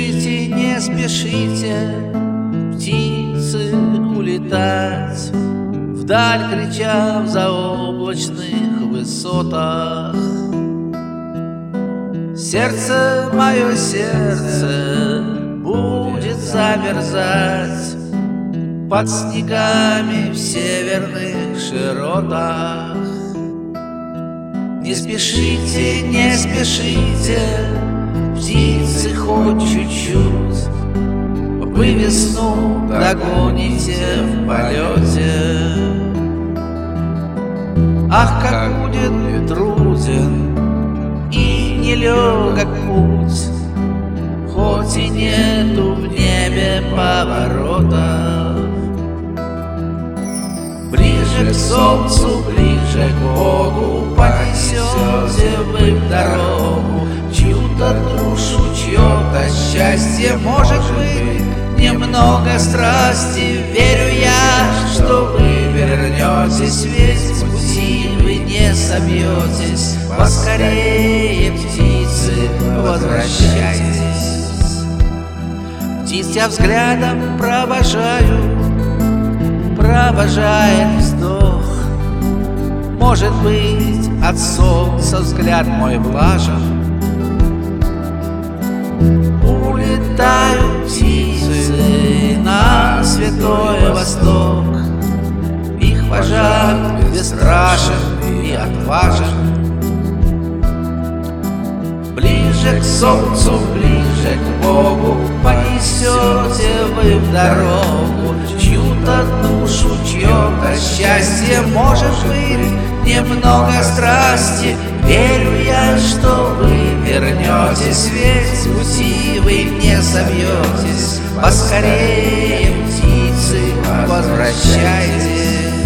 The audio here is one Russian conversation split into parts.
спешите, не спешите, птицы, улетать вдаль, крича в заоблачных высотах. Сердце мое, сердце будет замерзать под снегами в северных широтах. Не спешите, не спешите, птицы, хоть чуть-чуть, вы весну догоните в полете. Ах, как будет труден и нелегок путь, хоть и нету в небе поворотов. Ближе к солнцу, ближе к Богу понесете вы в дорогу чью-то душу, чье-то счастье. Может быть, немного страсти. Верю я, что вы вернетесь, ведь с пути вы не собьетесь. Поскорее, птицы, возвращайтесь. Птиц я взглядом провожаю, провожает вздох. Может быть, от солнца взгляд мой влажен. Улетают птицы на святой Восток. Их вожак бесстрашен и отважен. Ближе к солнцу, ближе к Богу понесете вы в дорогу чью-то душу, чье-то счастье. Может быть, немного страсти. Верю я, что вы вернетесь, ведь с пути вы не собьетесь. Поскорее, птицы, возвращайтесь.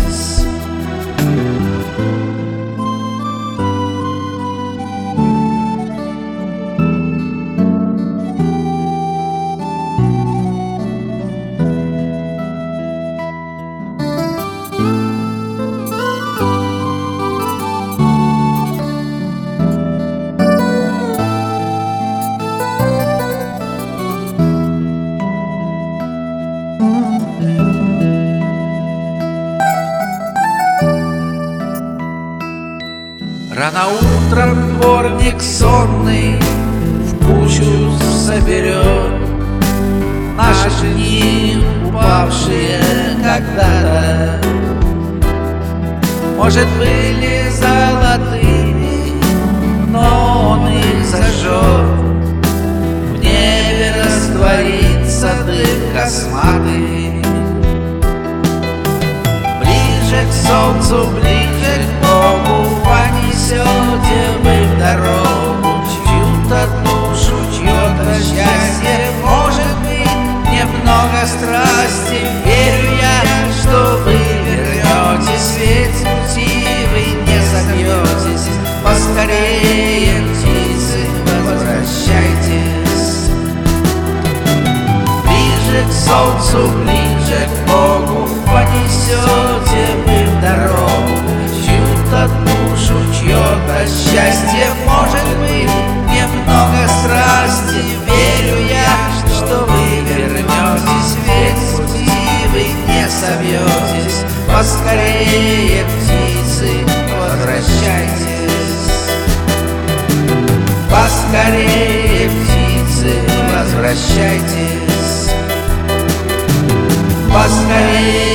Рано утром дворник сонный в кучу соберет наши дни, упавшие когда-то. Может, были золотыми, но он их сожжет. В небе растворится дым косматый. Ближе к солнцу, ближе к Богу понесете вы в дорогу чью-то душу, чье-то счастье. Может быть, немного страсти. Верю я, что вы вернетесь, ведь с пути вы не собьетесь. Поскорее, птицы, возвращайтесь. Ближе к солнцу, ближе к Богу понесете вы в дорогу чью-то душу, чье-то счастье. Может быть, немного страсти. Верю я, что вы вернетесь, ведь с пути вы не собьетесь. Поскорее, птицы, возвращайтесь. Поскорее, птицы, возвращайтесь. Поскорее.